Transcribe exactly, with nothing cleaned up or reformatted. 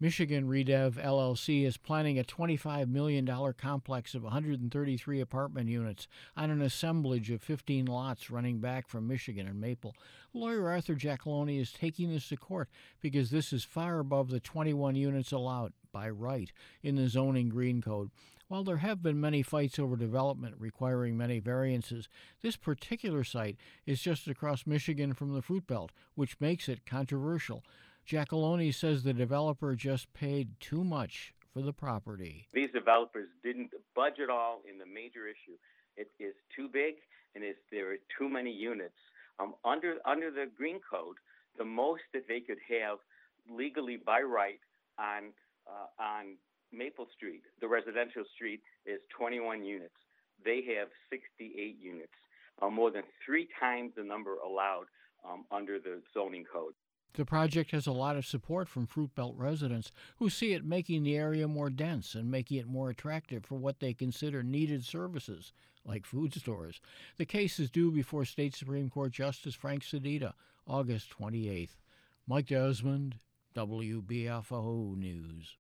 Michigan Redev L L C is planning a twenty-five million dollars complex of one hundred thirty-three apartment units on an assemblage of fifteen lots running back from Michigan and Maple. Lawyer Arthur Giacalone is taking this to court because this is far above the twenty-one units allowed by right in the zoning green code. While there have been many fights over development requiring many variances, this particular site is just across Michigan from the Fruit Belt, which makes it controversial. Giacalone says the developer just paid too much for the property. These developers didn't budge at all in the major issue. It is too big, and it's, there are too many units. Um, under under the Green Code, the most that they could have legally by right on uh, on Maple Street, the residential street, is twenty-one units. They have sixty-eight units, uh, more than three times the number allowed um, under the zoning code. The project has a lot of support from Fruit Belt residents who see it making the area more dense and making it more attractive for what they consider needed services, like food stores. The case is due before State Supreme Court Justice Frank Sedita, August twenty-eighth. Mike Desmond, W B F O News.